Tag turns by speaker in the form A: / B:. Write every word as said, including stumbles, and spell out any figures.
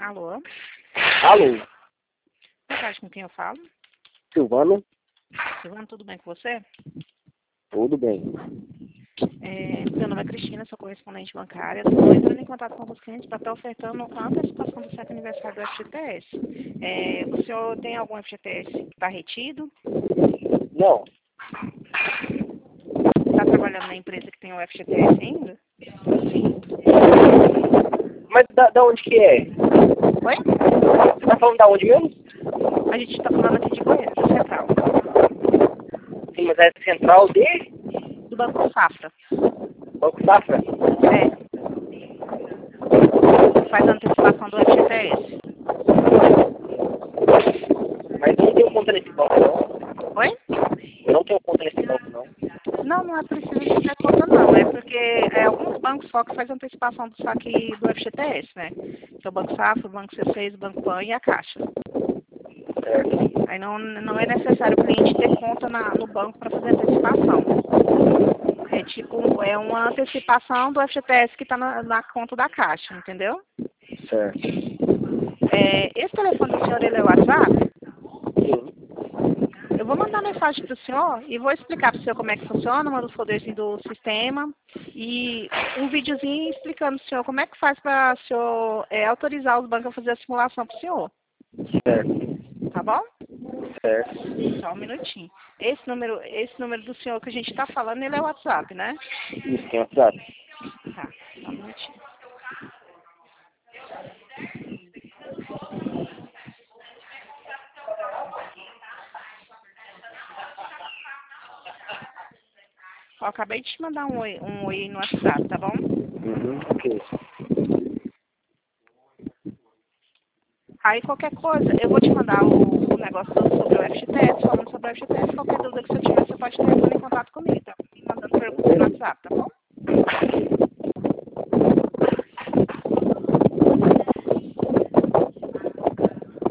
A: Alô?
B: Alô?
A: Boa tarde, com quem eu falo?
B: Silvano?
A: Silvano, tudo bem com você?
B: Tudo bem.
A: É, meu nome é Cristina, sou correspondente bancária. Estou entrando em contato com os clientes para estar ofertando a antecipação do certo aniversário do F G T S. É, o senhor tem algum F G T S que está retido?
B: Não.
A: Está trabalhando na empresa que tem o F G T S ainda?
B: Mas da, da onde que é?
A: Oi?
B: Você tá falando da onde mesmo?
A: A gente está falando aqui de Goiânia, do Central.
B: Sim, mas é central de
A: Do Banco Safra.
B: Banco Safra?
A: É. Faz a antecipação do F G T S.
B: Mas eu não tenho conta nesse banco, não.
A: Oi?
B: Eu não tenho conta nesse banco, não.
A: Não, não é preciso de ter conta não, é porque é alguns bancos só que fazem antecipação do saque do F G T S, né? Que é o Banco Safra, o Banco C seis, o Banco Pan e a Caixa.
B: Certo.
A: Aí não, não é necessário o cliente ter conta na, no banco para fazer antecipação. É tipo, é uma antecipação do F G T S que está na, na conta da Caixa, entendeu?
B: Certo.
A: É, esse telefone do senhor, ele é o WhatsApp?
B: Sim.
A: Eu vou mandar mensagem para o senhor e vou explicar para o senhor como é que funciona, manda os poderzinhos do sistema e um videozinho explicando para o senhor como é que faz para o senhor é, autorizar os bancos a fazer a simulação para o senhor.
B: Certo.
A: Tá bom?
B: Certo.
A: Só um minutinho. Esse número, esse número do senhor que a gente está falando, ele é o WhatsApp, né?
B: Isso, tem WhatsApp.
A: Tá, só um minutinho. Ó, acabei de te mandar um oi, um oi no WhatsApp, tá bom?
B: Uhum, ok.
A: Aí qualquer coisa, eu vou te mandar o, o negócio sobre o F G T S, falando sobre o F G T S. Qualquer dúvida que você tiver, você pode estar entrando em contato comigo, tá? Me mandando perguntas no WhatsApp, tá bom?